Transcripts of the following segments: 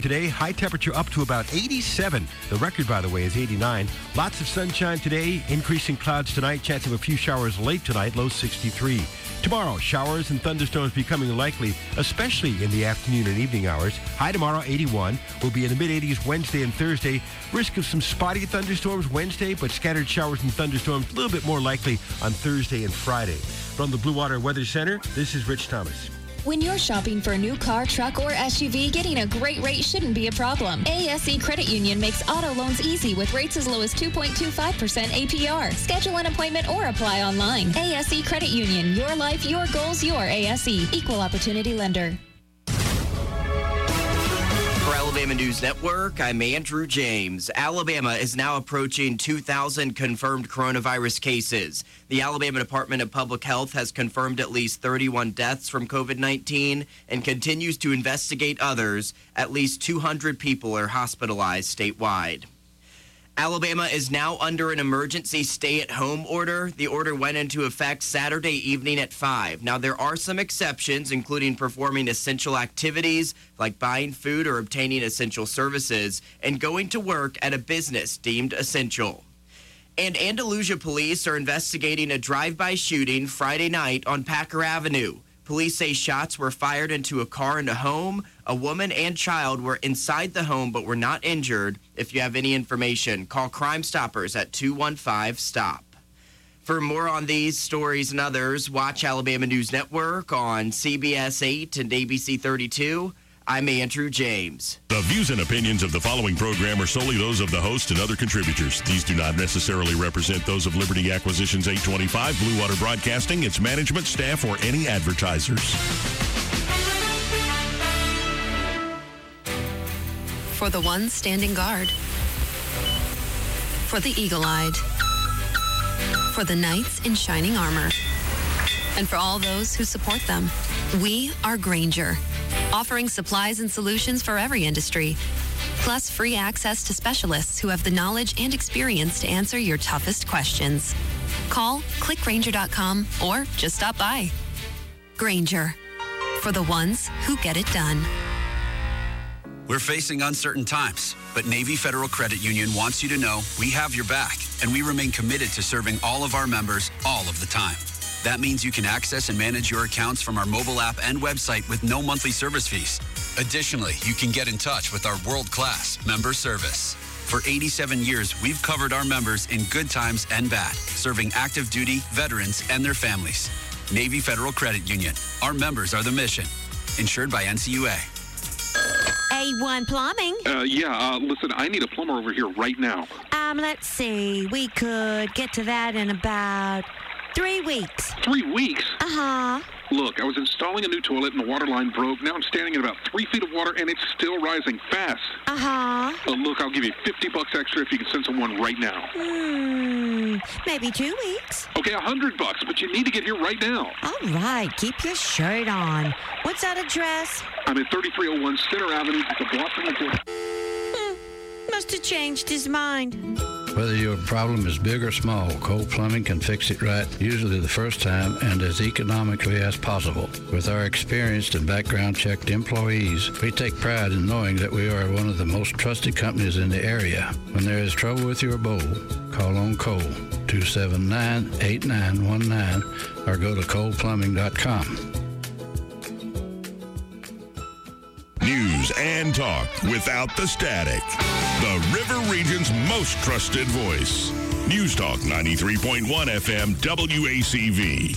Today, high temperature up to about 87. The record, by the way, is 89. Lots of sunshine today, increasing clouds tonight, chance of a few showers late tonight, low 63. Tomorrow, showers and thunderstorms becoming likely, especially in the afternoon and evening hours. High tomorrow, 81. Will be in the mid-80s Wednesday and Thursday. Risk of some spotty thunderstorms Wednesday, but scattered showers and thunderstorms a little bit more likely on Thursday and Friday. From the Blue Water Weather Center, this is Rich Thomas. When you're shopping for a new car, truck, or SUV, getting a great rate shouldn't be a problem. ASE Credit Union makes auto loans easy with rates as low as 2.25% APR. Schedule an appointment or apply online. ASE Credit Union. Your life, your goals, your ASE. Equal Opportunity Lender. For Alabama News Network, I'm Andrew James. Alabama is now approaching 2,000 confirmed coronavirus cases. The Alabama Department of Public Health has confirmed at least 31 deaths from COVID-19 and continues to investigate others. At least 200 people are hospitalized statewide. Alabama is now under an emergency stay-at-home order. The order went into effect Saturday evening at 5. Now, there are some exceptions, including performing essential activities like buying food or obtaining essential services and going to work at a business deemed essential. And Andalusia police are investigating a drive-by shooting Friday night on Packer Avenue. Police say shots were fired into a car and a home. A woman and child were inside the home but were not injured. If you have any information, call Crime Stoppers at 215-STOP. For more on these stories and others, watch Alabama News Network on CBS 8 and ABC 32. I'm Andrew James. The views and opinions of the following program are solely those of the host and other contributors. These do not necessarily represent those of Liberty Acquisitions 825, Blue Water Broadcasting, its management, staff, or any advertisers. For the ones standing guard. For the eagle-eyed. For the knights in shining armor. And for all those who support them. We are Grainger, offering supplies and solutions for every industry, plus free access to specialists who have the knowledge and experience to answer your toughest questions. Call, clickgrainger.com, or just stop by. Grainger, for the ones who get it done. We're facing uncertain times, but Navy Federal Credit Union wants you to know we have your back, and we remain committed to serving all of our members all of the time. That means you can access and manage your accounts from our mobile app and website with no monthly service fees. Additionally, you can get in touch with our world-class member service. For 87 years, we've covered our members in good times and bad, serving active duty, veterans, and their families. Navy Federal Credit Union. Our members are the mission. Insured by NCUA. A1 Plumbing. Listen, I need a plumber over here right now. Let's see. We could get to that in about 3 weeks. 3 weeks? Uh-huh. Look, I was installing a new toilet and the water line broke. Now I'm standing in about 3 feet of water and it's still rising fast. Uh-huh. Look, I'll give you $50 extra if you can send someone right now. Maybe 2 weeks. Okay, $100, but you need to get here right now. All right, keep your shirt on. What's that address? I'm at 3301 Center Avenue, just a block from the door. Must have changed his mind. Whether your problem is big or small, Cole Plumbing can fix it right, usually the first time and as economically as possible. With our experienced and background-checked employees, we take pride in knowing that we are one of the most trusted companies in the area. When there is trouble with your bowl, call on Cole, 279-8919, or go to coleplumbing.com. News and talk without the static. The River Region's most trusted voice. News Talk 93.1 FM WACV.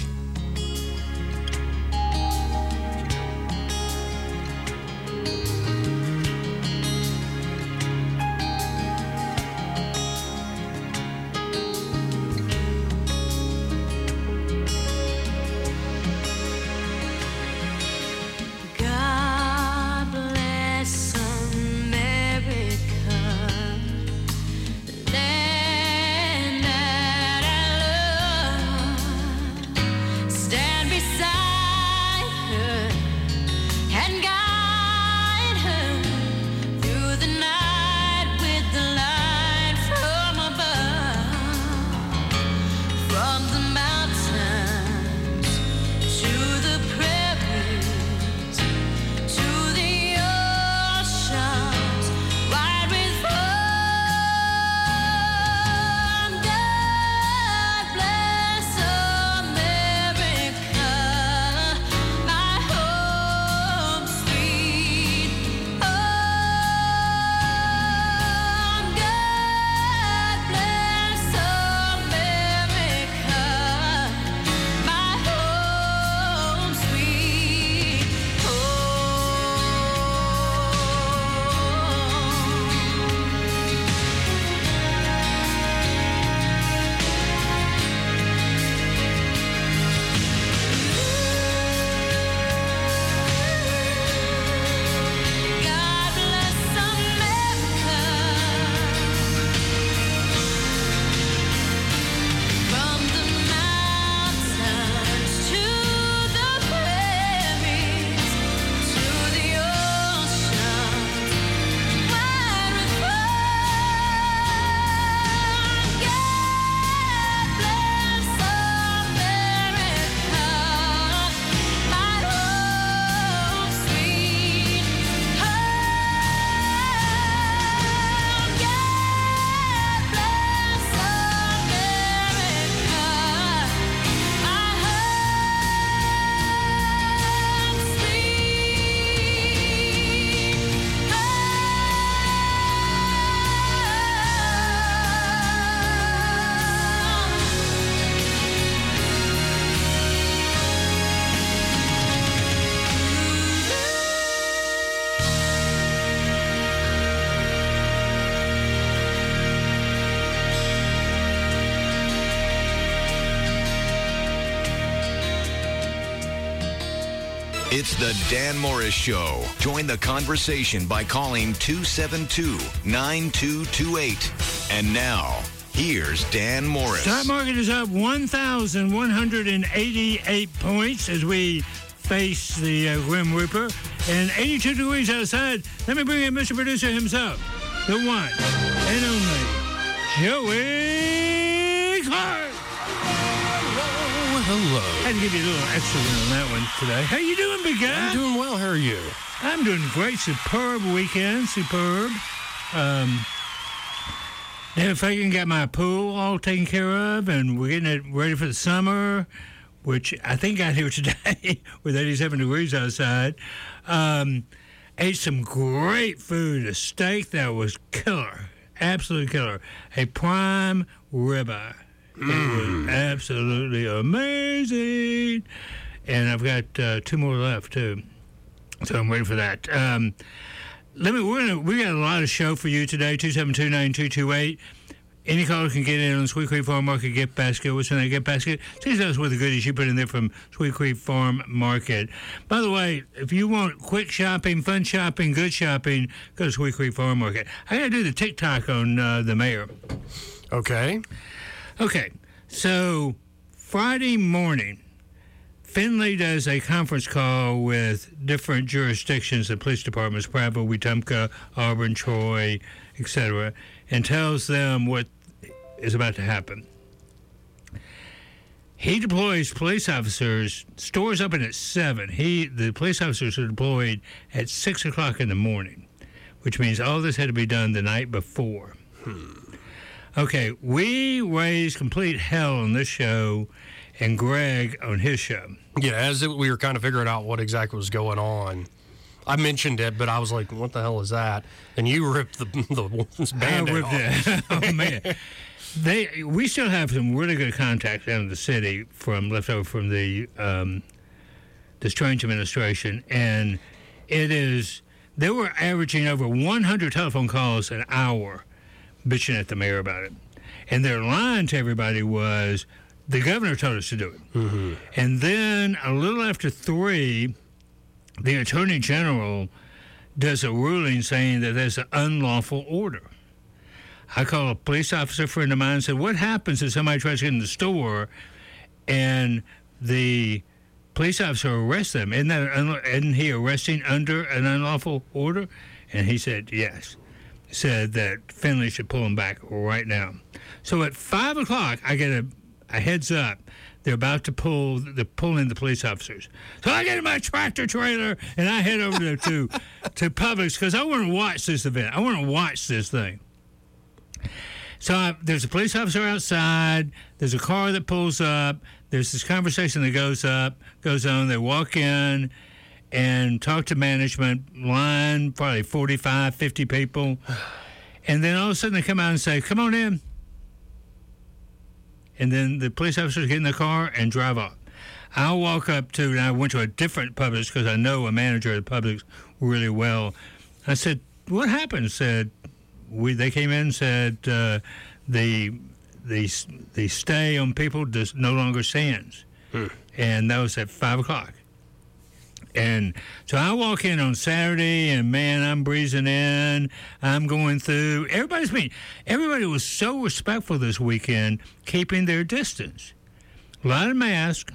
It's the Dan Morris Show. Join the conversation by calling 272-9228. And now, here's Dan Morris. Stock market is up 1,188 points as we face the Grim Reaper. And 82 degrees outside. Let me bring in Mr. Producer himself, the one and only Joey Clark. Hello. I had to give you a little extra on that one today. How you doing, big guy? I'm doing well. How are you? I'm doing great. Superb weekend. Superb. If I can get my pool all taken care of, and we're getting it ready for the summer, which I think got here today with 87 degrees outside. Ate some great food. A steak that was killer. Absolutely killer. A prime ribeye. It was absolutely amazing. And I've got 2 more left, too. So I'm waiting for that. We got a lot of show for you today, 272-9228. Any caller can get in on the Sweet Creek Farm Market gift basket. What's in that gift basket? Please tell us what the goodies you put in there from Sweet Creek Farm Market. By the way, if you want quick shopping, fun shopping, good shopping, go to Sweet Creek Farm Market. I got to do the TikTok on the mayor. Okay. Okay, so Friday morning, Findlay does a conference call with different jurisdictions, the police departments, Prattville, Wetumpka, Auburn, Troy, etc., and tells them what is about to happen. He deploys police officers, stores open at 7. The police officers are deployed at 6 o'clock in the morning, which means all this had to be done the night before. Okay, we raised complete hell on this show and Greg on his show. Yeah, as we were kind of figuring out what exactly was going on, I mentioned it, but I was like, what the hell is that? And you ripped the Band-Aid off. It. Oh, man. We still have some really good contacts down in the city left over from the strange administration, and they were averaging over 100 telephone calls an hour bitching at the mayor about it. And their line to everybody was, the governor told us to do it. Mm-hmm. And then a little after 3, the attorney general does a ruling saying that there's an unlawful order. I call a police officer friend of mine and said, what happens if somebody tries to get in the store and the police officer arrests them? Isn't he arresting under an unlawful order? And he said, yes. Said that Findlay should pull them back right now. So at 5 o'clock, I get a heads up. They're about to pull in the police officers. So I get in my tractor trailer and I head over to Publix because I want to watch this event. I want to watch this thing. So there's a police officer outside. There's a car that pulls up. There's this conversation that goes on. They walk in and talk to management, line probably 45, 50 people. And then all of a sudden they come out and say, come on in. And then the police officers get in the car and drive off. I went to a different Publix because I know a manager at Publix really well. I said, what happened? They came in and said the stay on people no longer stands. And that was at 5 o'clock. And so I walk in on Saturday, and, man, I'm breezing in. I'm going through. Everybody was so respectful this weekend, keeping their distance. A lot of masks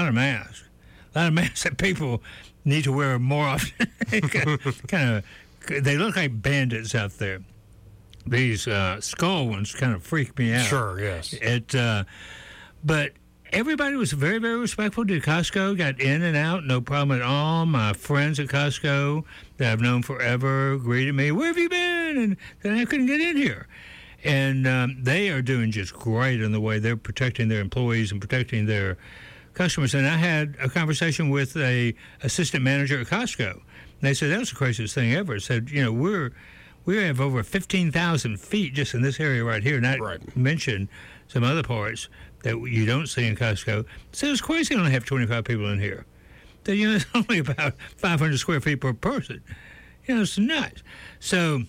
that people need to wear more often. They look like bandits out there. These skull ones kind of freak me out. Sure, yes. But everybody was very, very respectful to Costco, got in and out, no problem at all. My friends at Costco that I've known forever greeted me, where have you been? And then I couldn't get in here. And they are doing just great in the way they're protecting their employees and protecting their customers. And I had a conversation with a assistant manager at Costco. And they said, that was the craziest thing ever. It said, we have over 15,000 feet just in this area right here, not mention some other parts that you don't see in Costco. So it's crazy to only have 25 people in here. So, it's only about 500 square feet per person. It's nuts. So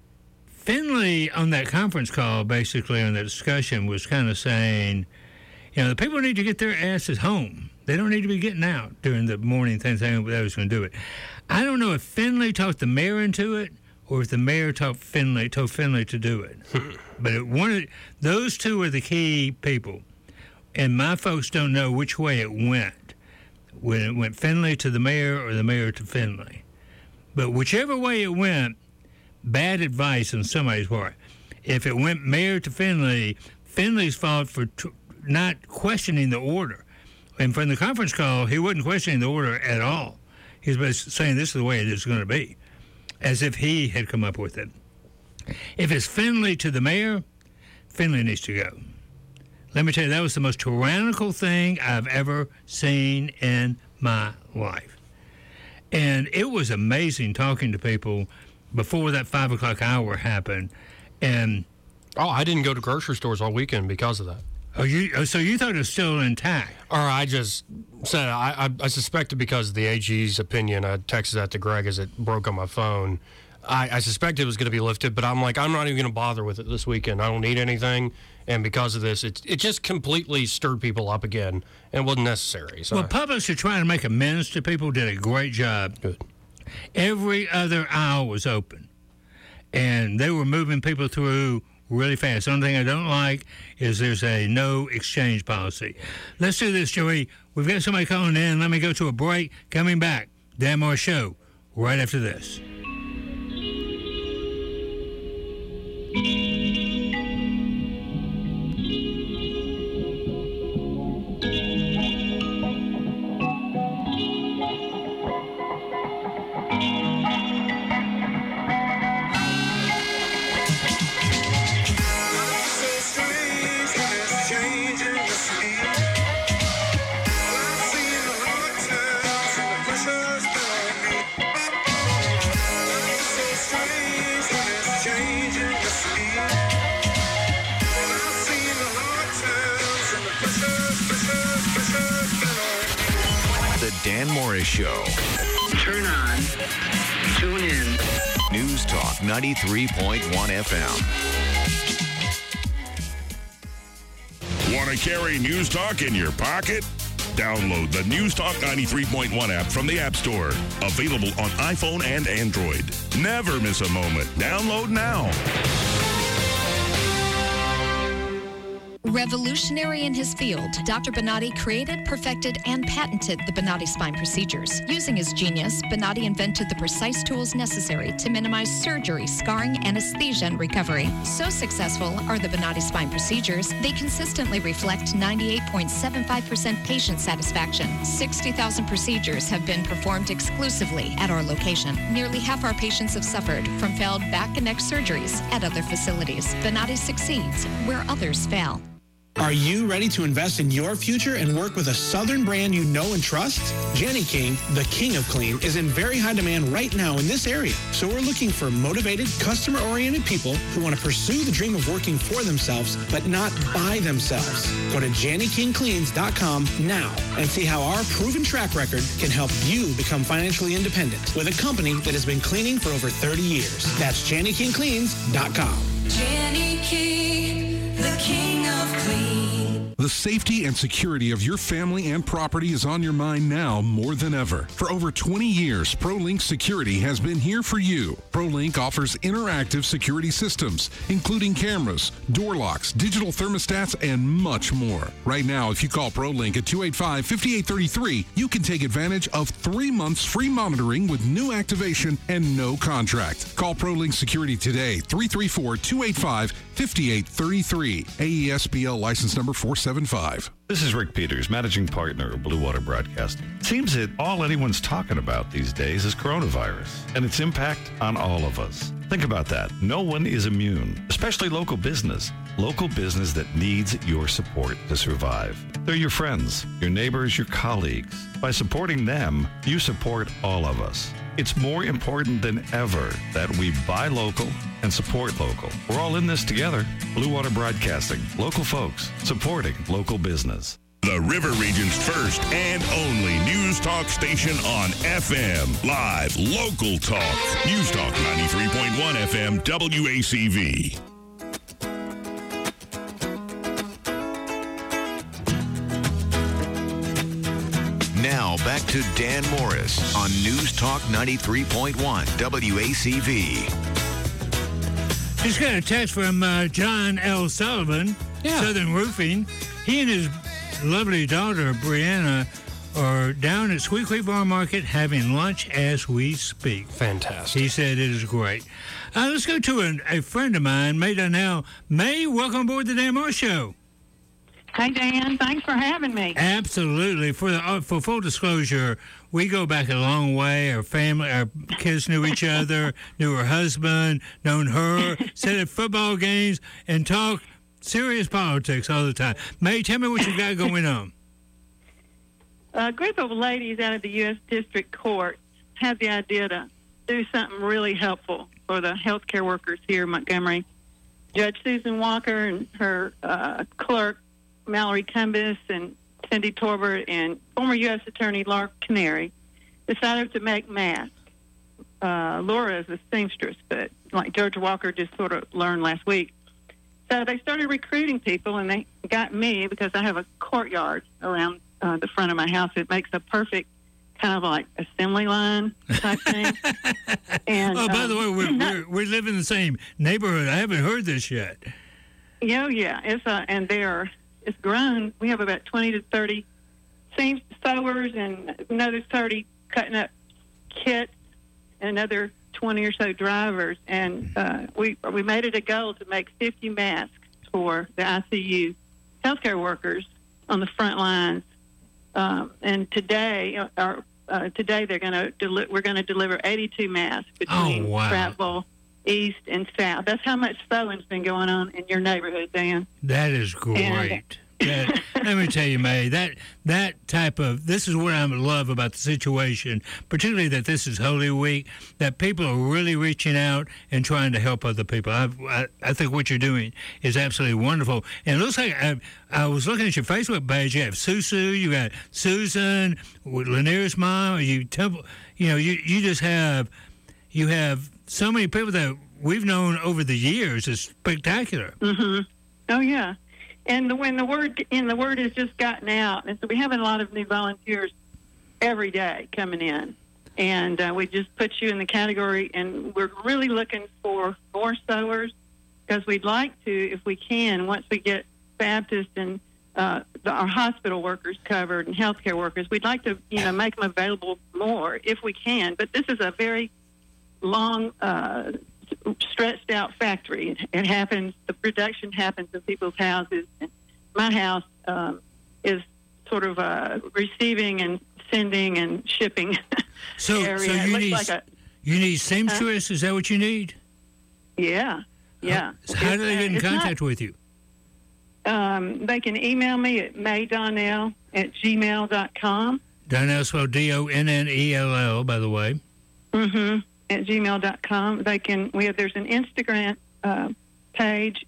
Findlay on that conference call, basically on the discussion, was kind of saying, The people need to get their asses home. They don't need to be getting out during the morning thing saying they was going to do it. I don't know if Finley talked the mayor into it or if the mayor told Finley to do it. But those two are the key people. And my folks don't know which way it went. When it went Finley to the mayor or the mayor to Finley. But whichever way it went, bad advice on somebody's part. If it went mayor to Finley, Finley's fault for not questioning the order. And from the conference call, he wasn't questioning the order at all. He was saying this is the way it is going to be, as if he had come up with it. If it's Finley to the mayor, Finley needs to go. Let me tell you, that was the most tyrannical thing I've ever seen in my life. And it was amazing talking to people before that 5 o'clock hour happened. And I didn't go to grocery stores all weekend because of that. So you thought it was still intact? Or I just said I suspected because of the AG's opinion. I texted that to Greg as it broke on my phone. I suspected it was going to be lifted, but I'm like, I'm not even going to bother with it this weekend. I don't need anything. And because of this, it just completely stirred people up again and wasn't necessary. So. Well, Publix are trying to make amends to people, did a great job. Good. Every other aisle was open, and they were moving people through really fast. The only thing I don't like is there's a no exchange policy. Let's do this, Joey. We've got somebody calling in. Let me go to a break. Coming back, Dan Moore Show, right after this. Dan Morris Show. Turn on. Tune in. News Talk 93.1 FM. Want to carry News Talk in your pocket? Download the News Talk 93.1 app from the App Store. Available on iPhone and Android. Never miss a moment. Download now. Revolutionary in his field, Dr. Bonatti created, perfected, and patented the Bonatti spine procedures. Using his genius, Bonatti invented the precise tools necessary to minimize surgery, scarring, anesthesia, and recovery. So successful are the Bonatti spine procedures, they consistently reflect 98.75% patient satisfaction. 60,000 procedures have been performed exclusively at our location. Nearly half our patients have suffered from failed back and neck surgeries at other facilities. Bonatti succeeds where others fail. Are you ready to invest in your future and work with a Southern brand you know and trust? Jenny King, the king of clean, is in very high demand right now in this area. So we're looking for motivated, customer-oriented people who want to pursue the dream of working for themselves, but not by themselves. Go to JennyKingCleans.com now and see how our proven track record can help you become financially independent with a company that has been cleaning for over 30 years. That's JennyKingCleans.com. Jenny King, the king of clean. The safety and security of your family and property is on your mind now more than ever. For over 20 years, ProLink Security has been here for you. ProLink offers interactive security systems, including cameras, door locks, digital thermostats, and much more. Right now, if you call ProLink at 285-5833, you can take advantage of 3 months free monitoring with new activation and no contract. Call ProLink Security today, 334-285-5833. AESBL license number 475. This is Rick Peters, managing partner of Blue Water Broadcasting. It seems that all anyone's talking about these days is coronavirus and its impact on all of us. Think about that. No one is immune, especially local business that needs your support to survive. They're your friends, your neighbors, your colleagues. By supporting them, you support all of us. It's more important than ever that we buy local and support local. We're all in this together. Blue Water Broadcasting, local folks supporting local business. The River Region's first and only news talk station on FM. Live, local talk. News Talk 93.1 FM WACV. to Dan Morris on News Talk 93.1 WACV. Just got a text from John L. Sullivan, Southern Roofing. He and his lovely daughter, Brianna, are down at Sweet Creek Farm Market having lunch as we speak. Fantastic. He said it is great. Let's go to a friend of mine, May Donnell. May, welcome aboard the Dan Morris Show. Hey, Dan. Thanks for having me. Absolutely. For full disclosure, we go back a long way. Our family, our kids knew each other, knew her husband, known her, sat at football games, and talk serious politics all the time. May, tell me what you got going on. A group of ladies out of the U.S. District Court had the idea to do something really helpful for the healthcare workers here in Montgomery. Judge Susan Walker and her clerk, Mallory Cumbus, and Cindy Torbert, and former U.S. Attorney Laura Canary decided to make masks. Laura is a seamstress, but like Judge Walker just sort of learned last week. So they started recruiting people, and they got me because I have a courtyard around the front of my house. It makes a perfect kind of like assembly line type thing. And, by the way, we live in the same neighborhood. I haven't heard this yet. Yeah. It's grown. We have about 20 to 30 seam sewers and another 30 cutting up kits and another 20 or so drivers. And we made it a goal to make 50 masks for the ICU healthcare workers on the front lines. And today we're going to deliver 82 masks between Prattville East and South. That's how much sewing's been going on in your neighborhood, Dan. That is great. Let me tell you, May, that type of, this is what I love about the situation, particularly that this is Holy Week, that people are really reaching out and trying to help other people. I think what you're doing is absolutely wonderful. And it looks like I was looking at your Facebook page. You have Susu, you got Susan, Lanier's mom. You just have so many people that we've known over the years. It's spectacular. Mm-hmm. Oh yeah. And when the word has just gotten out, and so we have a lot of new volunteers every day coming in, and we just put you in the category, and we're really looking for more sewers because we'd like to, if we can, once we get Baptist and our hospital workers covered and healthcare workers, we'd like to make them available more if we can. But this is a very long stretched out factory. It happens, the production happens in people's houses. And my house is sort of receiving and sending and shipping area. So you need seamstress? Is that what you need? Yeah. So how do they get in contact with you? They can email me at maydonnell@gmail.com. Donnell spelled Donnell, by the way. Mm-hmm. At gmail.com. There's an Instagram page,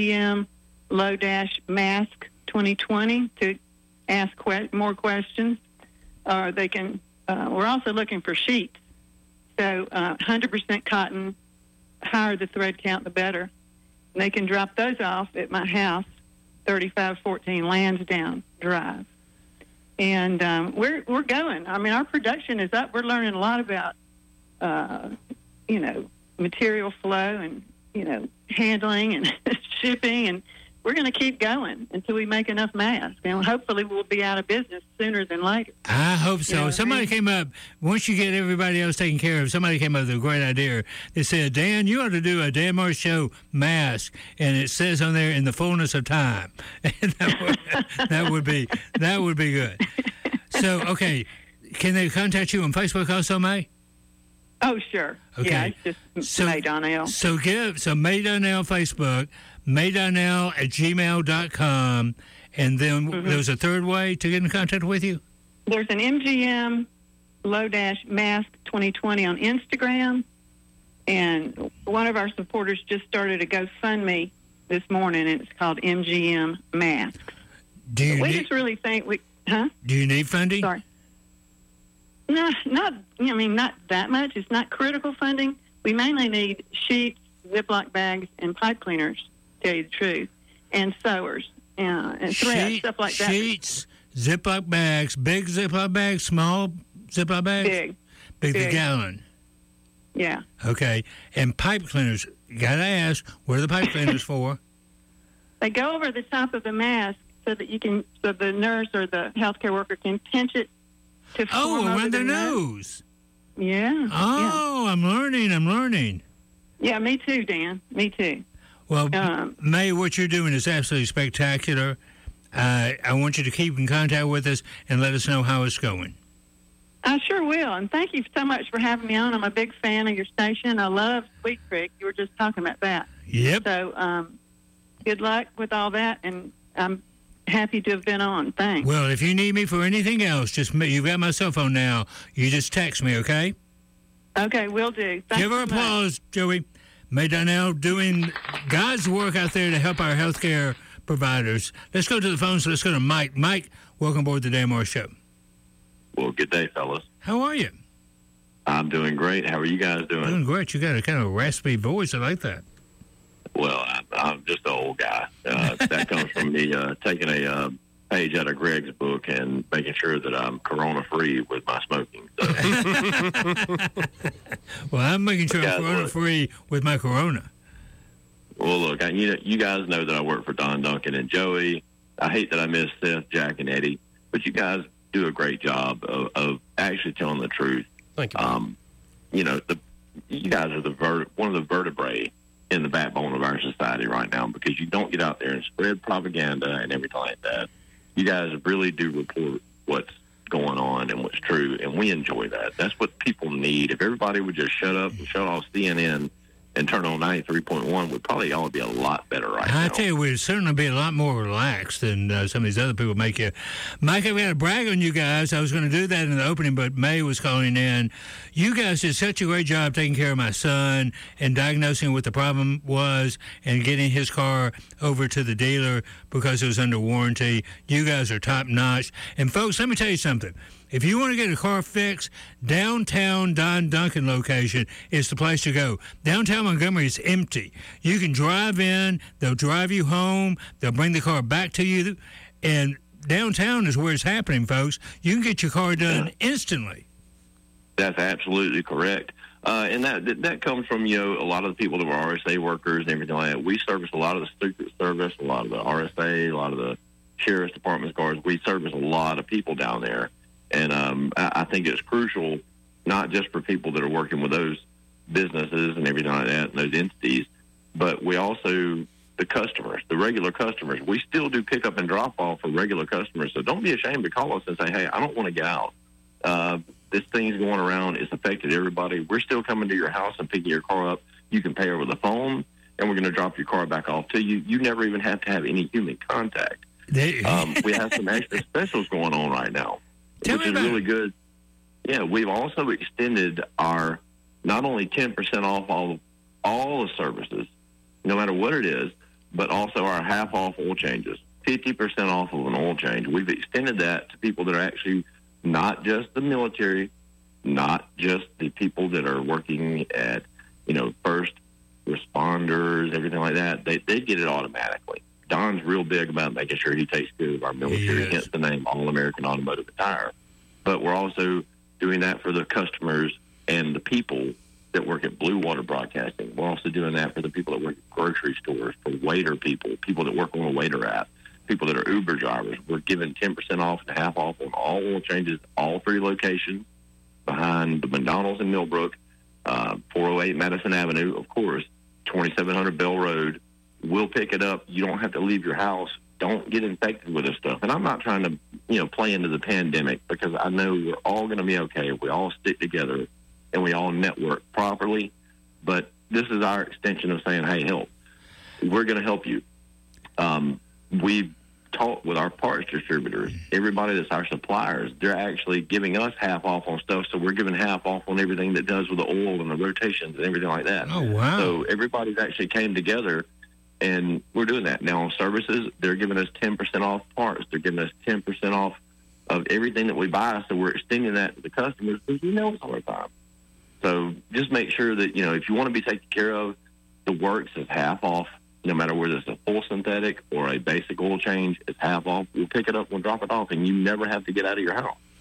MGM_mask 2020, to ask more questions. Or they can, we're also looking for sheets. So 100% cotton, higher the thread count, the better. And they can drop those off at my house, 3514 Lansdowne Drive. And we're going. I mean, our production is up. We're learning a lot about material flow and, handling and shipping. And we're going to keep going until we make enough masks. And hopefully we'll be out of business sooner than later. I hope so. Somebody came up, once you get everybody else taken care of, somebody came up with a great idea. They said, Dan, you ought to do a Dan Morris Show mask. And it says on there, in the fullness of time. that would be good. So, okay. Can they contact you on Facebook also, May? Oh, sure. Okay. Yeah, it's just May Donnell. So May Donnell Facebook, maydonnell@gmail.com, and then there's a third way to get in contact with you? There's an MGM_mask 2020 on Instagram, and one of our supporters just started a GoFundMe this morning, and it's called MGM Masks. Just really think Do you need funding? Sorry. No, not that much. It's not critical funding. We mainly need sheets, Ziploc bags, and pipe cleaners, to tell you the truth, and sewers and thread, stuff like that. Sheets, Ziploc bags, big Ziploc bags, small Ziploc bags? Big. The gallon. Yeah. Okay. And pipe cleaners. Gotta ask, what are the pipe cleaners for? They go over the top of the mask so that so the nurse or the healthcare worker can pinch it to form over around their nose. nose. Yeah. Oh, yeah. I'm learning. Yeah, me too, Dan. Me too. Well, May, what you're doing is absolutely spectacular. I want you to keep in contact with us and let us know how it's going. I sure will, and thank you so much for having me on. I'm a big fan of your station. I love Sweet Creek. You were just talking about that. Yep. So, good luck with all that, and I'm happy to have been on. Thanks. Well, if you need me for anything else, you've got my cell phone now. You just text me, okay? Okay, will do. Thanks Give her applause, Joey. May Donnell doing God's work out there to help our healthcare providers. Let's go to the phones. Let's go to Mike. Mike, welcome aboard the Dan Morris Show. Well, good day, fellas. How are you? I'm doing great. How are you guys doing? Doing great. You got a kind of raspy voice. I like that. Well, I'm just an old guy. That comes from me taking a page out of Greg's book and making sure that I'm corona-free with my smoking. So. Well, I'm making sure I'm corona-free with my corona. Well, look, you guys know that I work for Don Duncan and Joey. I hate that I miss Seth, Jack, and Eddie, but you guys do a great job of actually telling the truth. Thank you. You guys are one of the vertebrae in the backbone of our society right now, because you don't get out there and spread propaganda and everything like that. You guys really do report what's going on and what's true, and we enjoy that. That's what people need. If everybody would just shut up and shut off CNN and turn on 93.1, we'd probably all be a lot better right now. I tell you, we'd certainly be a lot more relaxed than some of these other people make you. Mike, I've got to brag on you guys. I was going to do that in the opening, but May was calling in. You guys did such a great job taking care of my son and diagnosing what the problem was and getting his car over to the dealer because it was under warranty. You guys are top notch. And folks, let me tell you something. If you want to get a car fixed, downtown Don Duncan location is the place to go. Downtown Montgomery is empty. You can drive in, they'll drive you home, they'll bring the car back to you, and downtown is where it's happening, folks. You can get your car done instantly. That's absolutely correct. And that comes from, a lot of the people that were RSA workers and everything like that. We service a lot of the Secret Service, a lot of the RSA, a lot of the Sheriff's Department guards. We service a lot of people down there. And I think it's crucial, not just for people that are working with those businesses and everything like that, and those entities, but we also, the customers, the regular customers. We still do pick up and drop off for regular customers. So don't be ashamed to call us and say, hey, I don't want to get out. This thing's going around. It's affected everybody. We're still coming to your house and picking your car up. You can pay over the phone, and we're going to drop your car back off to you. You never even have to have any human contact. We have some extra specials going on right now, which is really good. Yeah, we've also extended our not only 10% off all the services, no matter what it is, but also our half-off oil changes, 50% off of an oil change. We've extended that to people that are actually not just the military, not just the people that are working at, first responders, everything like that. They get it automatically. Don's real big about making sure he takes care of our military, hence the name All-American Automotive Attire. But we're also doing that for the customers and the people that work at Blue Water Broadcasting. We're also doing that for the people that work at grocery stores, for waiter people that work on a waiter app, people that are Uber drivers. We're giving 10% off and half off on all oil changes, all 3 locations, behind the McDonald's in Millbrook, 408 Madison Avenue, of course, 2700 Bell Road. We'll pick it up. You don't have to leave your house. Don't get infected with this stuff. And I'm not trying to, play into the pandemic, because I know we're all going to be okay if we all stick together and we all network properly. But this is our extension of saying, hey, help. We're going to help you. We've talked with our parts distributors, everybody that's our suppliers. They're actually giving us half off on stuff, so we're giving half off on everything that does with the oil and the rotations and everything like that. Oh, wow. So everybody's actually came together, and we're doing that. Now on services, they're giving us 10% off parts. They're giving us 10% off of everything that we buy, so we're extending that to the customers because it's all the time. So just make sure that, if you want to be taken care of, the works is half off, no matter whether it's a full synthetic or a basic oil change. It's half off. We'll pick it up, we'll drop it off, and you never have to get out of your house.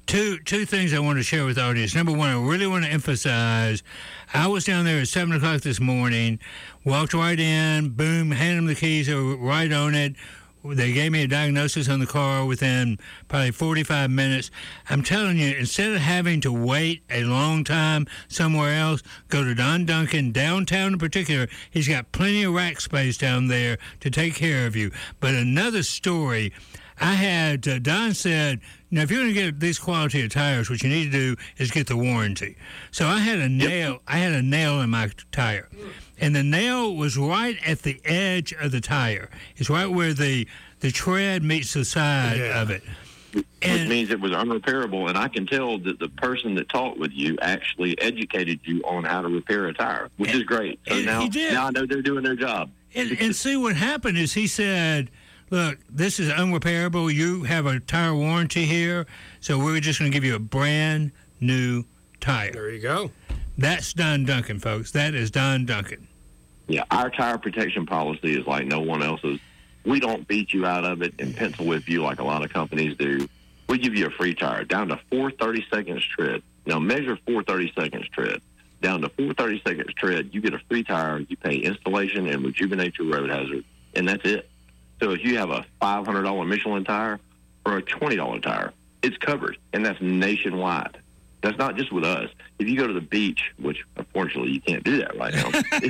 Two things I want to share with the audience. Number one, I really want to emphasize, I was down there at 7 o'clock this morning, walked right in, boom, handed them the keys, they were right on it. They gave me a diagnosis on the car within probably 45 minutes. I'm telling you, instead of having to wait a long time somewhere else, go to Don Duncan, downtown in particular. He's got plenty of rack space down there to take care of you. But another story, I had, Don said, now if you're going to get these quality of tires, what you need to do is get the warranty. So I had a nail, in my tire. And the nail was right at the edge of the tire. It's right where the tread meets the side of it. Which means it was unrepairable, and I can tell that the person that talked with you actually educated you on how to repair a tire, which is great. So now I know they're doing their job. And see, what happened is he said, look, this is unrepairable. You have a tire warranty here, so we're just going to give you a brand new tire. There you go. That's Don Duncan, folks. That is Don Duncan. Yeah, our tire protection policy is like no one else's. We don't beat you out of it and pencil whip you like a lot of companies do. We give you a free tire down to 4/32 tread. Now measure 4/32 tread. Down to 4/32 tread, you get a free tire. You pay installation and rejuvenate your road hazard, and that's it. So if you have a $500 Michelin tire or a $20 tire, it's covered, and that's nationwide. That's not just with us. If you go to the beach, which unfortunately you can't do that right now.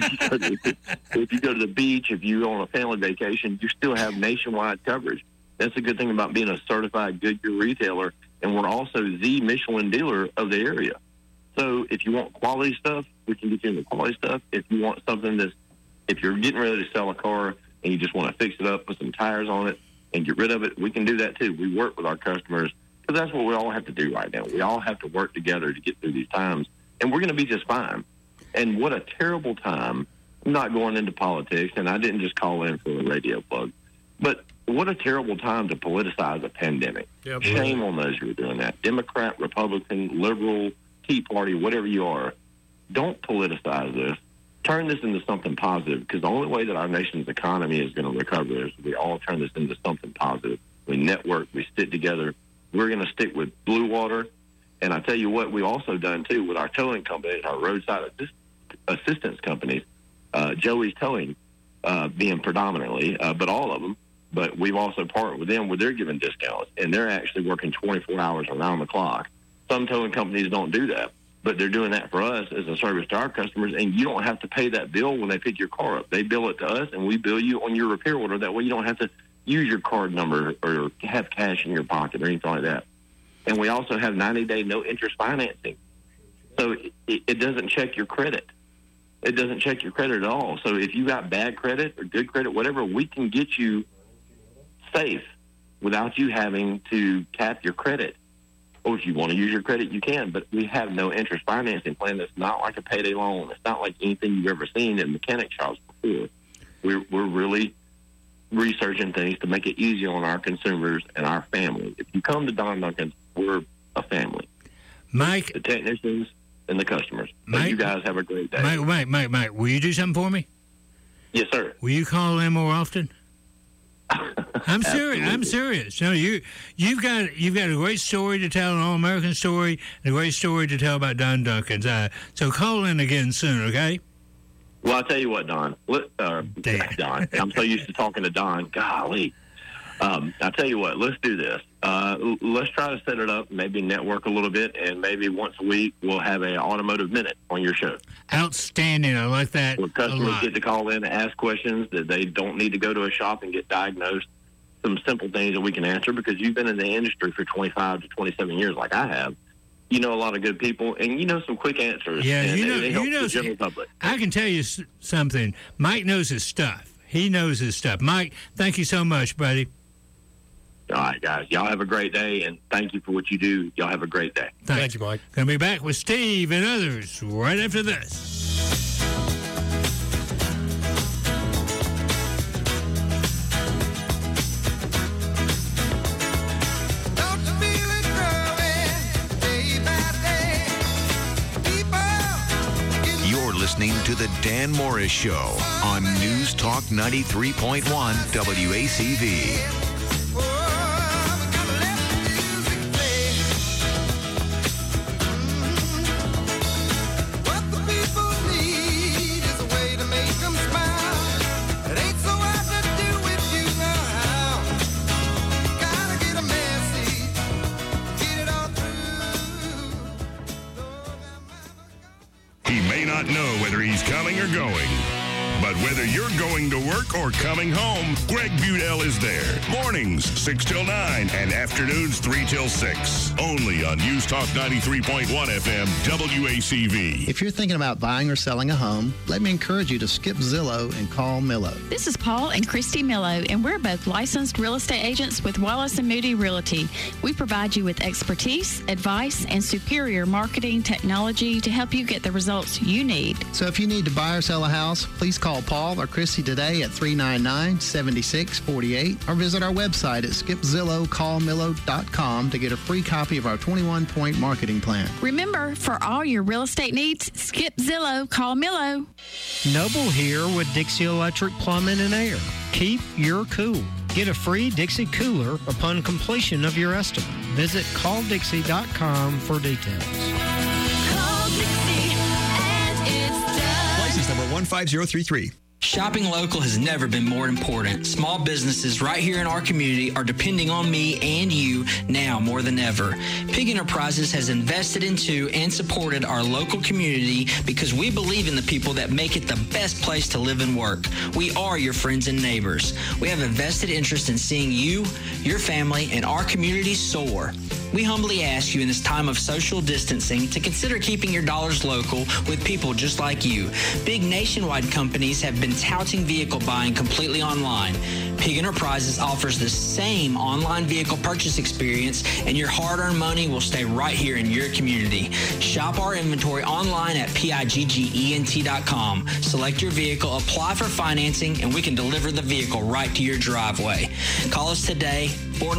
If you go to the beach, if you go on a family vacation, you still have nationwide coverage. That's the good thing about being a certified Goodyear retailer, and we're also the Michelin dealer of the area. So if you want quality stuff, we can get you into quality stuff. If you want something if you're getting ready to sell a car and you just want to fix it up, put some tires on it, and get rid of it, we can do that too. We work with our customers. Because that's what we all have to do right now. We all have to work together to get through these times, and we're going to be just fine. And what a terrible time. I'm not going into politics, and I didn't just call in for a radio plug, but what a terrible time to politicize a pandemic. Yep. Shame on those who are doing that. Democrat, Republican, liberal, Tea Party, whatever you are, don't politicize this. Turn this into something positive, because the only way that our nation's economy is going to recover is we all turn this into something positive. We network, we stick together. We're going to stick with Blue Water. And I tell you what, we've also done, too, with our towing companies, our roadside assistance companies, Joey's Towing being predominantly, but all of them. But we've also partnered with them where they're giving discounts, and they're actually working 24 hours around the clock. Some towing companies don't do that, but they're doing that for us as a service to our customers, and you don't have to pay that bill when they pick your car up. They bill it to us, and we bill you on your repair order. That way you don't have to use your card number or have cash in your pocket or anything like that. And we also have 90-day no-interest financing. So it doesn't check your credit. It doesn't check your credit at all. So if you got bad credit or good credit, whatever, we can get you safe without you having to tap your credit. Or if you want to use your credit, you can. But we have no-interest financing plan that's not like a payday loan. It's not like anything you've ever seen in mechanic shops before. We're really researching things to make it easier on our consumers and our family. If you come to Don Duncan, we're a family. Mike, the technicians and the customers. So Mike, you guys have a great day. Mike, will you do something for me? Yes, sir. Will you call in more often? I'm serious. I'm serious. No, you've got a great story to tell, an all-American story, and a great story to tell about Don Duncan's. So call in again soon, okay? Well, I'll tell you what, Don. Don. I'm so used to talking to Don. Golly. I'll tell you what. Let's do this. Let's try to set it up, maybe network a little bit, and maybe once a week we'll have an automotive minute on your show. Outstanding. I like that. Where customers get to call in and ask questions that they don't need to go to a shop and get diagnosed. Some simple things that we can answer, because you've been in the industry for 25 to 27 years like I have. You know a lot of good people, and you know some quick answers. Yeah, and they help know the general public. I can tell you something. Mike knows his stuff. He knows his stuff. Mike, thank you so much, buddy. All right, guys. Y'all have a great day, and thank you for what you do. Y'all have a great day. Thank you, Mike. Gonna be back with Steve and others right after this. Listening to the Dan Morris Show on News Talk 93.1 WACV. not know whether he's coming or going. But whether you're going to work or coming home, Greg Budell is there. Mornings, 6 till 9, and afternoons, 3 till 6. Only on News Talk 93.1 FM, WACV. If you're thinking about buying or selling a home, let me encourage you to skip Zillow and call Millo. This is Paul and Christy Millo, and we're both licensed real estate agents with Wallace & Moody Realty. We provide you with expertise, advice, and superior marketing technology to help you get the results you need. So if you need to buy or sell a house, please call Paul or Christy today at 399-7648 or visit our website at skipzillowcallmillo.com to get a free copy of our 21-point marketing plan. Remember, for all your real estate needs, skip Zillow, call Millo. Noble here with Dixie Electric Plumbing and Air. Keep your cool. Get a free Dixie cooler upon completion of your estimate. Visit calldixie.com for details. Call Dixie and it's done. License number 15033. Shopping local has never been more important. Small businesses right here in our community are depending on me and you now more than ever. Pig Enterprises has invested into and supported our local community because we believe in the people that make it the best place to live and work. We are your friends and neighbors. We have a vested interest in seeing you, your family, and our community soar. We humbly ask you in this time of social distancing to consider keeping your dollars local with people just like you. Big nationwide companies have been touting vehicle buying completely online. Pig Enterprises offers the same online vehicle purchase experience, and your hard-earned money will stay right here in your community. Shop our inventory online at piggent.com. Select your vehicle, apply for financing, and we can deliver the vehicle right to your driveway. Call us today,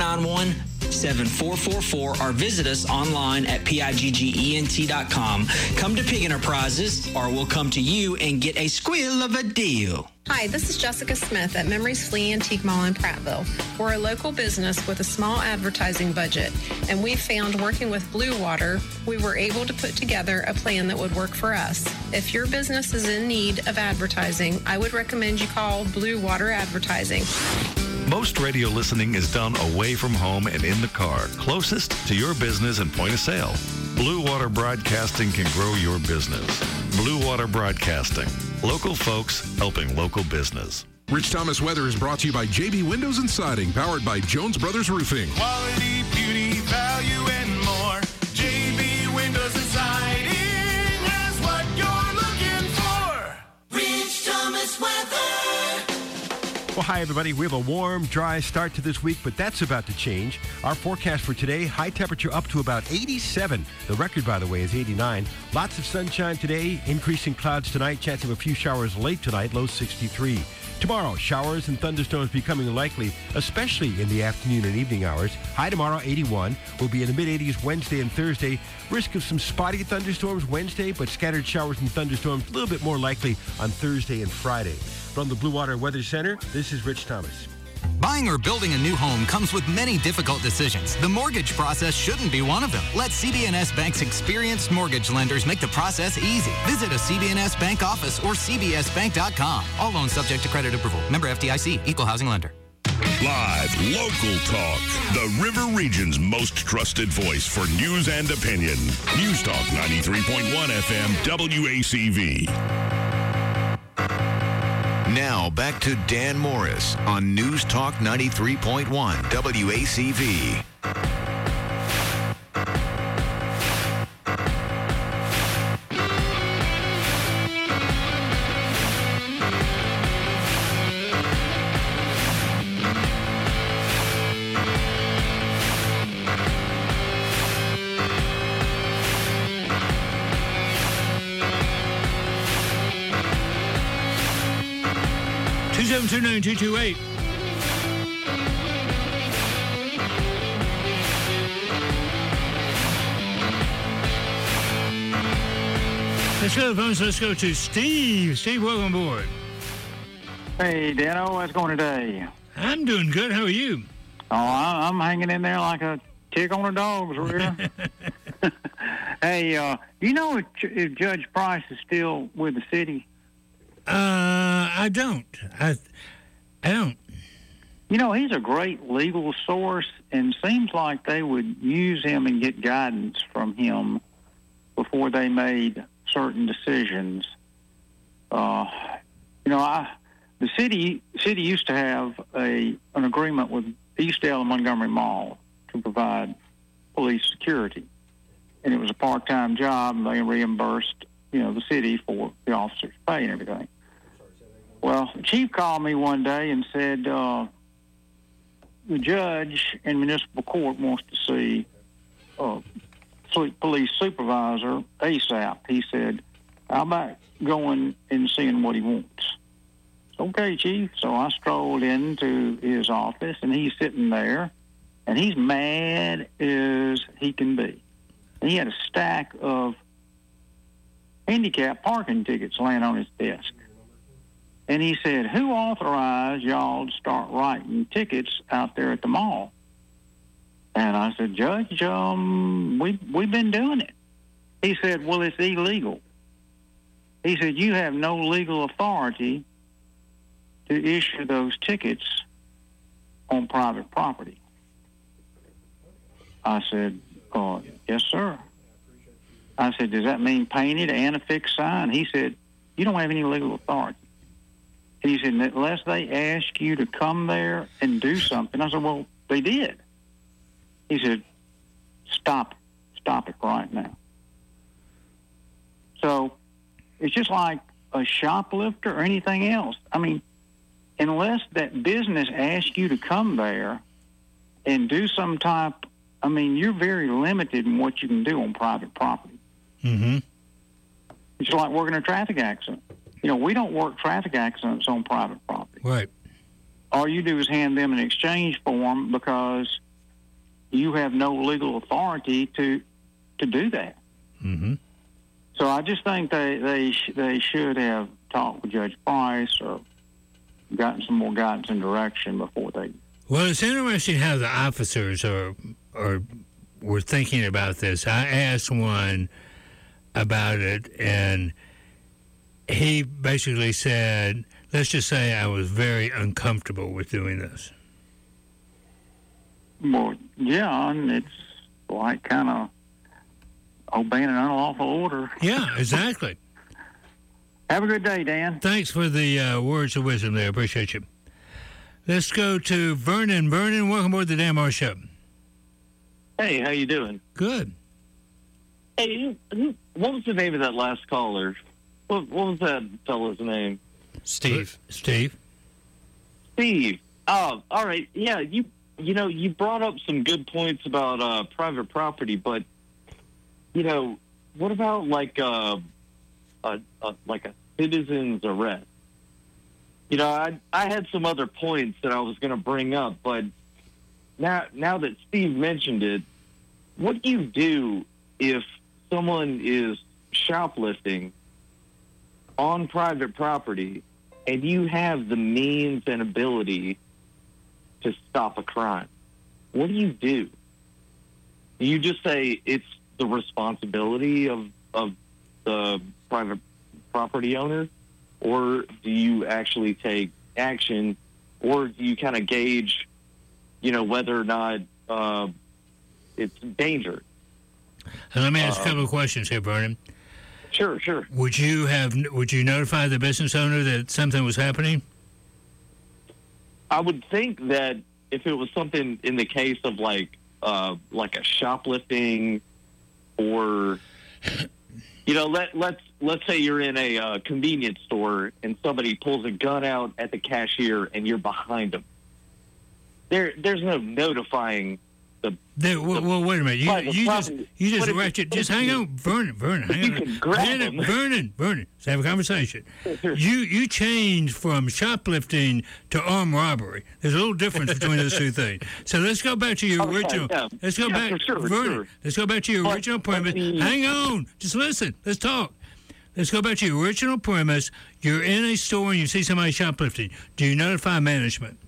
491-7444, or visit us online at piggent.com. Come to Pig Enterprises, or we'll come to you and get a squeal of a deal. Hi, this is Jessica Smith at Memories Flea Antique Mall in Prattville. We're a local business with a small advertising budget, and we found working with Blue Water, we were able to put together a plan that would work for us. If your business is in need of advertising, I would recommend you call Blue Water Advertising. Most radio listening is done away from home and in the car, closest to your business and point of sale. Blue Water Broadcasting can grow your business. Blue Water Broadcasting. Local folks helping local business. Rich Thomas Weather is brought to you by JB Windows and Siding, powered by Jones Brothers Roofing. Quality, beauty, value, and more. JB Windows and Siding has what you're looking for. Rich Thomas Weather. Well, hi, everybody. We have a warm, dry start to this week, but that's about to change. Our forecast for today, high temperature up to about 87. The record, by the way, is 89. Lots of sunshine today, increasing clouds tonight, chance of a few showers late tonight, low 63. Tomorrow, showers and thunderstorms becoming likely, especially in the afternoon and evening hours. High tomorrow, 81. We'll be in the mid-80s Wednesday and Thursday. Risk of some spotty thunderstorms Wednesday, but scattered showers and thunderstorms a little bit more likely on Thursday and Friday. From the Blue Water Weather Center, this is Rich Thomas. Buying or building a new home comes with many difficult decisions. The mortgage process shouldn't be one of them. Let CB&S Bank's experienced mortgage lenders make the process easy. Visit a CB&S Bank office or cbsbank.com. All loans subject to credit approval. Member FDIC, Equal Housing Lender. Live local talk. The River Region's most trusted voice for news and opinion. News Talk 93.1 FM WACV. Now back to Dan Morris on News Talk 93.1 WACV. $2729228. Let's go to the phones. Let's go to Steve. Steve, welcome aboard. Hey, Dano, how's it going today? I'm doing good. How are you? Oh, I'm hanging in there like a tick on a dog's rear. Hey, you know if Judge Price is still with the city? I don't. I don't. You know, he's a great legal source, and seems like they would use him and get guidance from him before they made certain decisions. The city used to have an agreement with Eastdale and Montgomery Mall to provide police security, and it was a part-time job, and they reimbursed, the city for the officers' pay and everything. Well, the chief called me one day and said, the judge in municipal court wants to see police supervisor ASAP. He said, how about going and seeing what he wants? Okay, Chief. So I strolled into his office, and he's sitting there, and he's mad as he can be. And he had a stack of handicap parking tickets laying on his desk. And he said, who authorized y'all to start writing tickets out there at the mall? And I said, Judge, we've been doing it. He said, well, it's illegal. He said, you have no legal authority to issue those tickets on private property. I said, yes, sir. I said, does that mean painted and a fixed sign? He said, you don't have any legal authority. He said, unless they ask you to come there and do something. I said, well, they did. He said, stop it right now. So it's just like a shoplifter or anything else. I mean, unless that business asks you to come there and do some type, you're very limited in what you can do on private property. Mm-hmm. It's like working a traffic accident. We don't work traffic accidents on private property. Right. All you do is hand them an exchange form because you have no legal authority to do that. Mm-hmm. So I just think they should have talked with Judge Price or gotten some more guidance and direction before they. Well, it's interesting how the officers were thinking about this. I asked one about it, and he basically said, let's just say I was very uncomfortable with doing this. Well, yeah, and it's like kind of obeying an unlawful order. Yeah, exactly. Have a good day, Dan. Thanks for the words of wisdom there. Appreciate you. Let's go to Vernon. Vernon, welcome aboard the Dan Morris Show. Hey, how you doing? Good. Hey, what was the name of that last caller? What was that fella's name? Steve. Steve. Oh, all right. Yeah, you brought up some good points about private property, but what about like a citizen's arrest? I had some other points that I was going to bring up, but now that Steve mentioned it, what do you do if someone is shoplifting on private property and you have the means and ability to stop a crime? What do you do? Do you just say it's the responsibility of the private property owner, or do you actually take action, or do you kind of gauge, whether or not it's danger? And let me ask a couple of questions here, Vernon. Sure. Would you notify the business owner that something was happening? I would think that if it was something in the case of like a shoplifting, or let's say you're in a convenience store and somebody pulls a gun out at the cashier and you're behind them. There's no notifying. Well, wait a minute. You just wretched. Just hang on, Vernon. Hang on. Vernon. Let's have a conversation. You changed from shoplifting to armed robbery. There's a little difference between those two things. So let's go back to your original. Yeah. Let's go back, Vernon. Sure. Let's go back to your original premise. Hang on. Just listen. Let's talk. Let's go back to your original premise. You're in a store and you see somebody shoplifting. Do you notify management?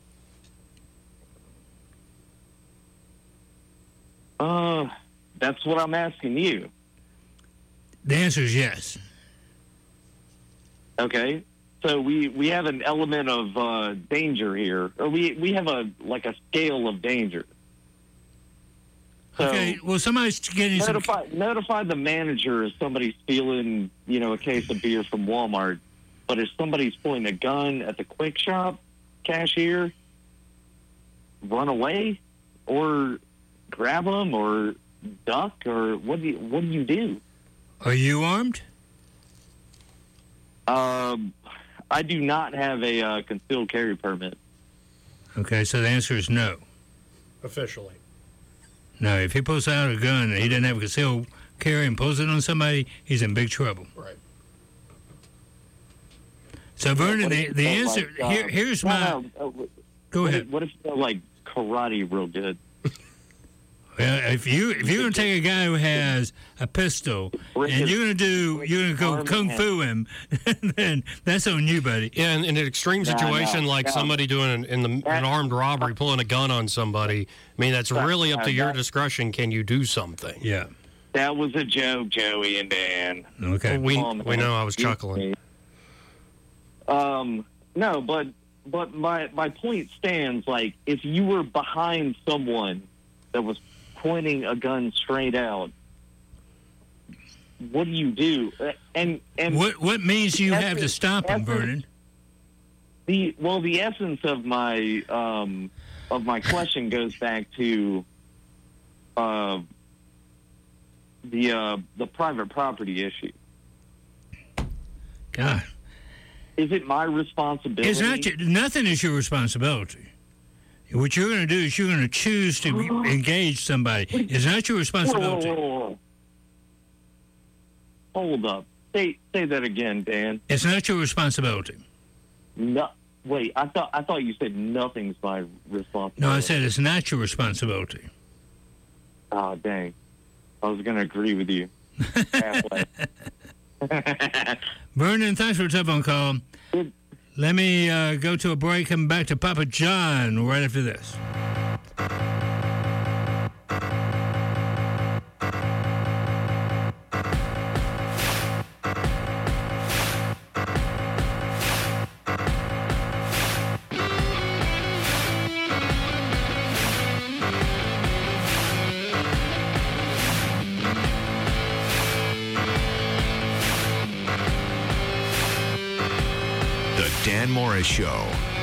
That's what I'm asking you. The answer is yes. Okay. So we have an element of danger here, or we have a scale of danger. So okay. Well, somebody's getting notify the manager if somebody's stealing, a case of beer from Walmart. But if somebody's pointing a gun at the quick shop cashier, run away or grab them or duck, or what do you do? Are you armed? I do not have a concealed carry permit. Okay, so the answer is no. Officially. No, if he pulls out a gun and he doesn't have a concealed carry and pulls it on somebody, he's in big trouble. Right. So, Vernon, the answer, here's my... Go ahead. What if you know, like, karate real good? Well, if you're going to take a guy who has a pistol and you're going to go kung fu him, then that's on you, buddy. Yeah, in an extreme situation like somebody doing an armed robbery, pulling a gun on somebody, I mean, that's really up to your discretion. Can you do something? Yeah. That was a joke, Joey and Dan. Okay. We know I was chuckling. No, but my point stands. Like, if you were behind someone that was pointing a gun straight out, what do you do? And what means you have to stop them, Vernon? The essence of my question goes back to the private property issue. God, is it my responsibility? It's not. Nothing is your responsibility. What you're going to do is you're going to choose to engage somebody. It's not your responsibility. Whoa. Hold up. Say that again, Dan. It's not your responsibility. No, wait. I thought you said nothing's my responsibility. No, I said it's not your responsibility. Oh, dang. I was going to agree with you. Halfway. Vernon, thanks for the telephone call. Let me go to a break. Come back to Papa John right after this. Dan Morris Show.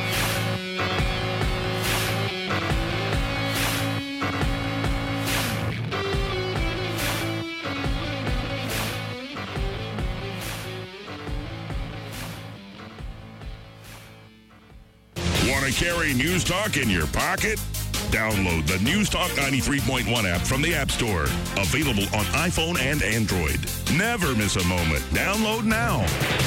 Want to carry News Talk in your pocket? Download the News Talk 93.1 app from the App Store. Available on iPhone and Android. Never miss a moment. Download now.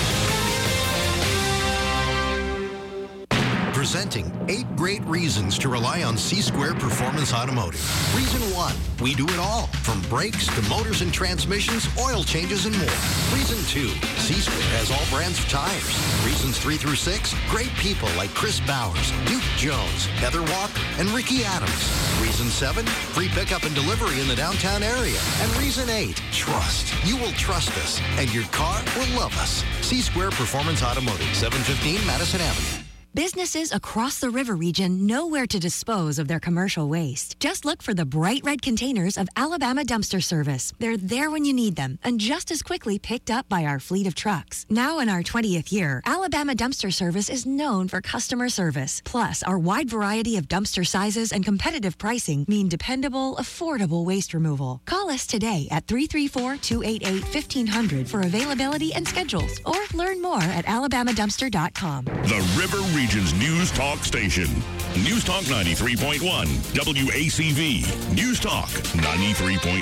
Presenting 8 great reasons to rely on C-Square Performance Automotive. Reason 1, we do it all, from brakes to motors and transmissions, oil changes, and more. Reason 2, C-Square has all brands of tires. Reasons 3 through 6, great people like Chris Bowers, Duke Jones, Heather Walker, and Ricky Adams. Reason 7, free pickup and delivery in the downtown area. And reason 8, trust. You will trust us, and your car will love us. C-Square Performance Automotive, 715 Madison Avenue. Businesses across the river region know where to dispose of their commercial waste. Just look for the bright red containers of Alabama Dumpster Service. They're there when you need them and just as quickly picked up by our fleet of trucks. Now in our 20th year, Alabama Dumpster Service is known for customer service. Plus, our wide variety of dumpster sizes and competitive pricing mean dependable, affordable waste removal. Call us today at 334-288-1500 for availability and schedules, or learn more at alabamadumpster.com. The River Region's News Talk station. News Talk 93.1 WACV. News Talk 93.1.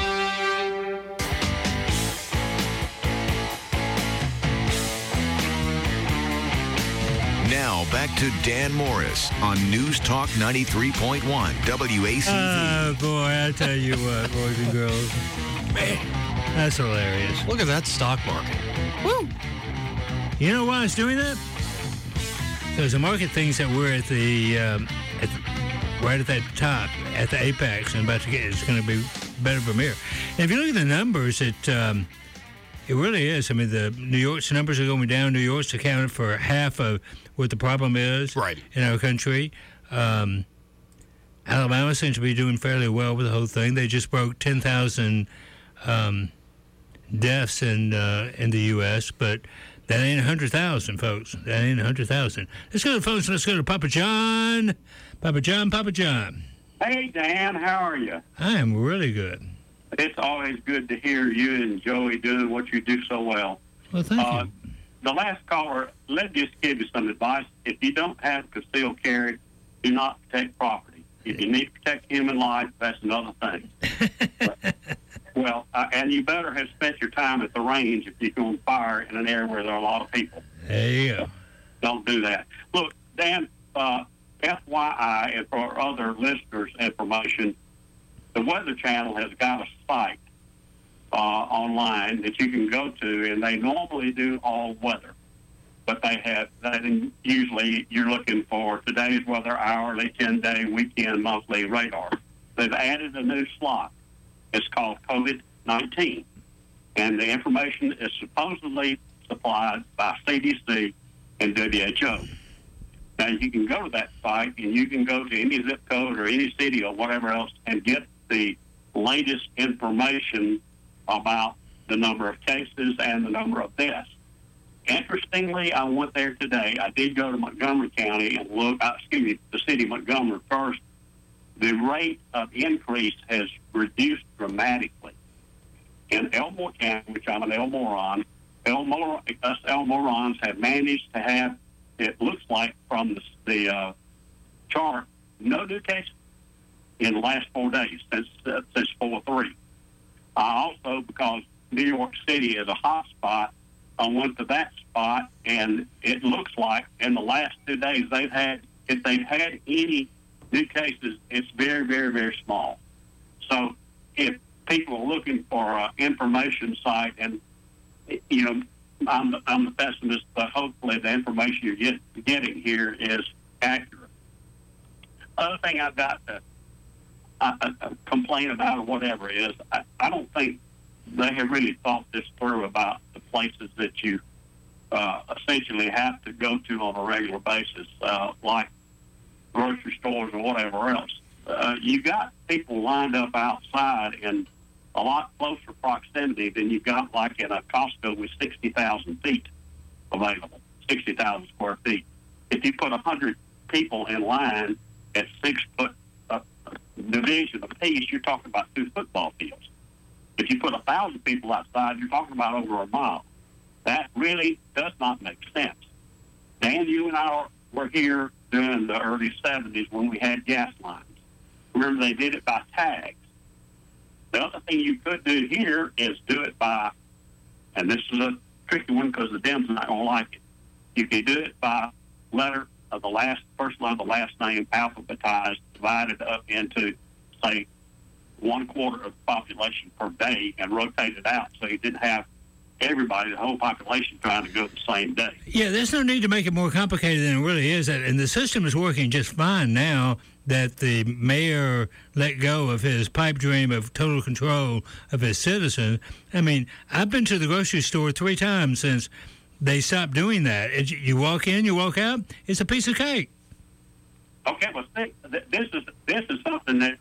Now back to Dan Morris on News Talk 93.1 WACV. Oh, boy, I tell you what, boys and girls. Man, that's hilarious. Look at that stock market. Woo! You know why it's doing that? Because the market thinks that we're at the right at that top, at the apex, and it's going to be better from here. And if you look at the numbers, it really is. I mean, the New York's numbers are going down. New York's accounted for half of what the problem is in our country. Alabama seems to be doing fairly well with the whole thing. They just broke 10,000 deaths in the U.S., but That ain't 100,000, folks. That ain't 100,000. Let's go to the phones. Let's go to Papa John. Papa John, Papa John. Hey, Dan, how are you? I am really good. It's always good to hear you and Joey doing what you do so well. Well, thank you. The last caller, let me just give you some advice. If you don't have concealed carry, do not protect property. If you need to protect human life, that's another thing. And you better have spent your time at the range if you're going to fire in an area where there are a lot of people. There you go. Don't do that. Look, Dan, FYI, and for other listeners' information, the Weather Channel has got a site online that you can go to, and they normally do all weather. But usually you're looking for today's weather, hourly, 10-day, weekend, monthly radar. They've added a new slot. It's called COVID-19. And the information is supposedly supplied by CDC and WHO. Now, you can go to that site, and you can go to any zip code or any city or whatever else and get the latest information about the number of cases and the number of deaths. Interestingly, I went there today. I did go to Montgomery County and the city of Montgomery first. The rate of increase has reduced dramatically. In Elmore County, which I'm an Elmoron, us Elmorons have managed to have, it looks like from the chart, no new cases in the last 4 days, since 4/3. I also, because New York City is a hot spot, I went to that spot, and it looks like in the last 2 days if they've had any new cases, it's very, very, very small. So if people are looking for an information site, and, I'm the pessimist, but hopefully the information you're getting here is accurate. Other thing I've got to complain about or whatever is I don't think they have really thought this through about the places that you essentially have to go to on a regular basis, like grocery stores or whatever else. You got people lined up outside in a lot closer proximity than you got like in a Costco with 60,000 feet available, 60,000 square feet. If you put 100 people in line at 6 foot division apiece, you're talking about 2 football fields. If you put 1,000 people outside, you're talking about over a mile. That really does not make sense. Dan, you and I were here during the early 70s when we had gas lines. Remember, they did it by tags. The other thing you could do here is do it by, and this is a tricky one because the Dems are not going to like it. You can do it by letter of the first letter of the last name, alphabetized, divided up into, say, 1/4 of the population per day, and rotate it out so you didn't have everybody, the whole population, trying to go the same day. Yeah, there's no need to make it more complicated than it really is. And the system is working just fine now that the mayor let go of his pipe dream of total control of his citizens. I mean, I've been to the grocery store 3 times since they stopped doing that. You walk in, you walk out, it's a piece of cake. Okay, well, this is something that,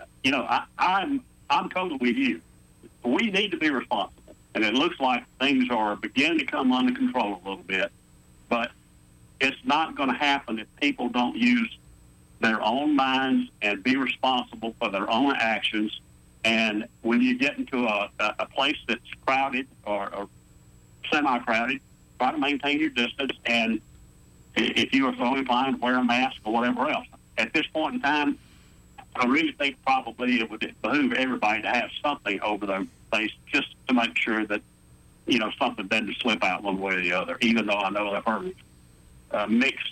I'm totally with you. We need to be responsible. And it looks like things are beginning to come under control a little bit. But it's not going to happen if people don't use their own minds and be responsible for their own actions. And when you get into a place that's crowded or semi-crowded, try to maintain your distance. And if you are so inclined, wear a mask or whatever else. At this point in time, I really think probably it would behoove everybody to have something over their face just to make sure that, something doesn't slip out one way or the other, even though I know I've heard mixed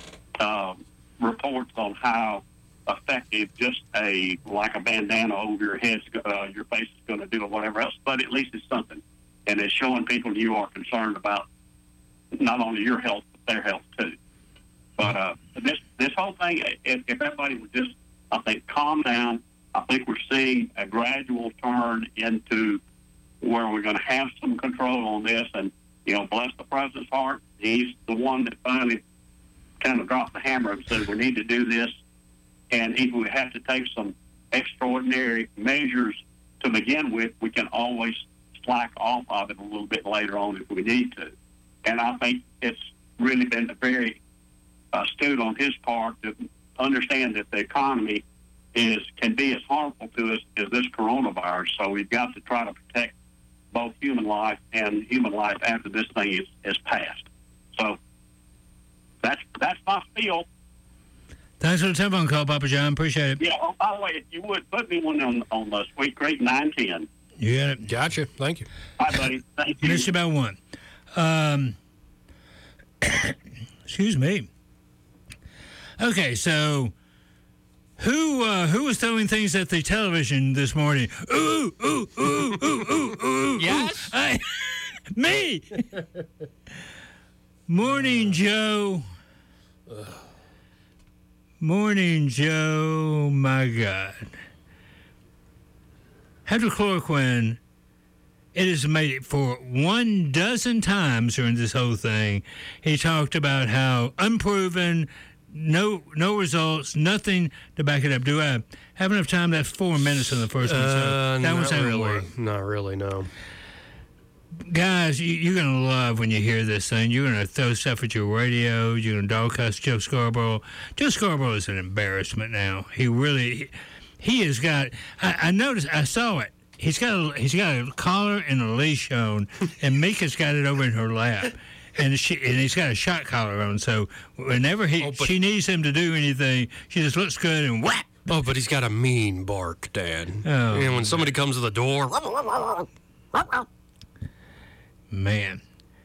reports on how effective just like a bandana over your head, your face is going to do or whatever else, but at least it's something. And it's showing people you are concerned about not only your health, but their health too. But this whole thing, if everybody would just, I think, calm down. I think we're seeing a gradual turn into where we're going to have some control on this. And, bless the president's heart. He's the one that finally kind of dropped the hammer and said we need to do this. And if we have to take some extraordinary measures to begin with, we can always slack off of it a little bit later on if we need to. And I think it's really been very astute on his part to understand that the economy can be as harmful to us as this coronavirus. So we've got to try to protect both human life and human life after this thing is passed. So that's my spiel. Thanks for the telephone call, Papa John. Appreciate it. Yeah. Oh, by the way, if you would put me one on the Sweet Creek 910. You got it. Gotcha. Thank you. Bye, buddy. Thank you. Missed about one. Excuse me. Okay, so who was throwing things at the television this morning? Ooh, ooh, ooh, ooh, ooh, ooh. Yes. Me. Morning, Joe. Morning, Joe. My God. Hydrochloroquine, it has made it for 12 times during this whole thing. He talked about how unproven, no results, nothing to back it up. Do I have enough time? That's 4 minutes in the first one. So that one's Not really, no. Guys, you're going to love when you hear this thing. You're going to throw stuff at your radio. You're going to dog cuss Joe Scarborough. Joe Scarborough is an embarrassment now. He has got, I noticed, I saw it. He's got a collar and a leash on, and Mika's got it over in her lap. And he's got a shot collar on, so whenever she needs him to do anything, she just looks good and whap. Oh, but he's got a mean bark, Dad. Oh. And when somebody comes to the door... Man.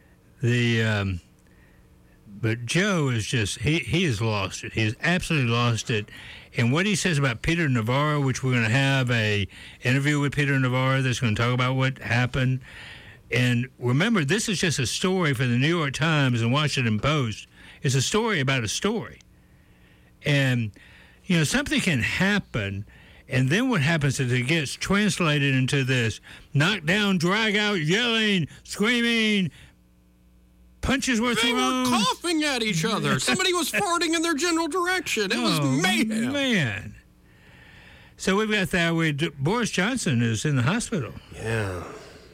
But Joe is just, he has lost it. He has absolutely lost it. And what he says about Peter Navarro, which we're going to have a interview with Peter Navarro that's going to talk about what happened. And remember, this is just a story for the New York Times and Washington Post. It's a story about a story. And, something can happen, and then what happens is it gets translated into this knockdown, drag out, yelling, screaming, punches were thrown. They were coughing at each other. Somebody was farting in their general direction. It was mayhem. Man. So we've got that with Boris Johnson is in the hospital. Yeah.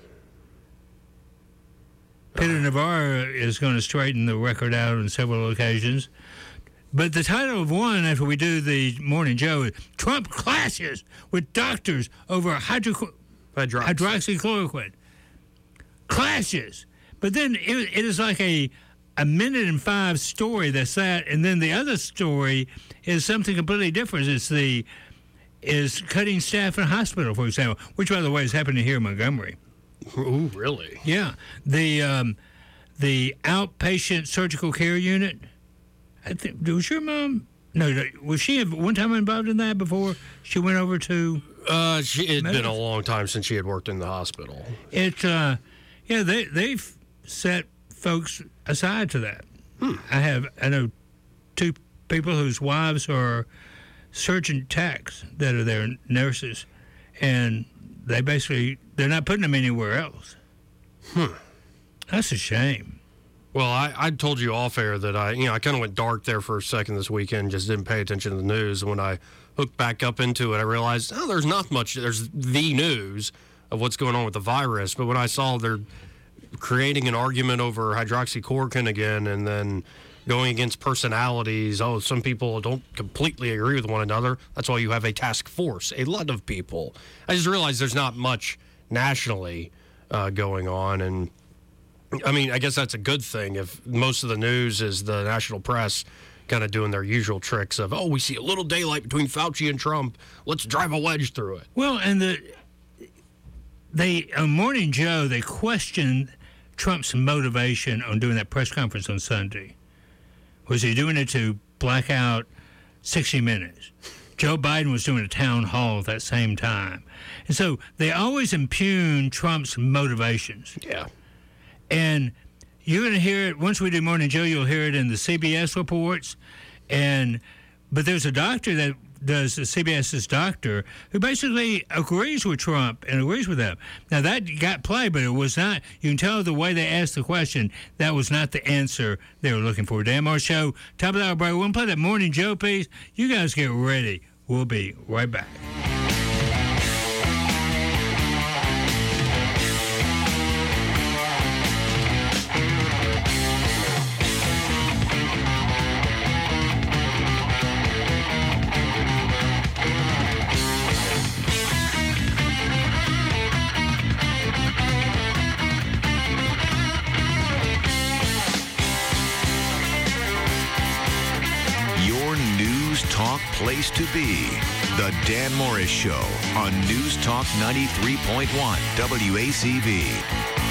Peter Navarro is going to straighten the record out on several occasions. But the title of one, after we do the Morning Joe, is Trump clashes with doctors over hydroxychloroquine. Clashes. But then it is like a 1:05 story that's that, and then the other story is something completely different. Is cutting staff in a hospital, for example, which, by the way, is happening here in Montgomery. Ooh, really? Yeah. The outpatient surgical care unit. I think, was your mom? No, was she one time involved in that before she went over to? It had been a long time since she had worked in the hospital. They've set folks aside to that. I know two people whose wives are surgeon techs that are their nurses, and they're not putting them anywhere else. That's a shame. Well, I told you off air that I kind of went dark there for a second this weekend, just didn't pay attention to the news. And when I hooked back up into it, I realized, there's not much. There's the news of what's going on with the virus. But when I saw they're creating an argument over hydroxychloroquine again and then going against personalities, some people don't completely agree with one another. That's why you have a task force, a lot of people. I just realized there's not much nationally going on. And I mean, I guess that's a good thing if most of the news is the national press kind of doing their usual tricks of, we see a little daylight between Fauci and Trump. Let's drive a wedge through it. Well, and on Morning Joe, they questioned Trump's motivation on doing that press conference on Sunday. Was he doing it to black out 60 Minutes? Joe Biden was doing a town hall at that same time. And so they always impugn Trump's motivations. Yeah. And you're going to hear it, once we do Morning Joe, you'll hear it in the CBS reports. But there's a doctor that does CBS's doctor who basically agrees with Trump and agrees with them. Now, that got play, but it was not, you can tell the way they asked the question, that was not the answer they were looking for. Dan Moore Show, top of the hour break. We're going to play that Morning Joe piece. You guys get ready. We'll be right back. place to be. The Dan Morris Show on News Talk 93.1 WACV.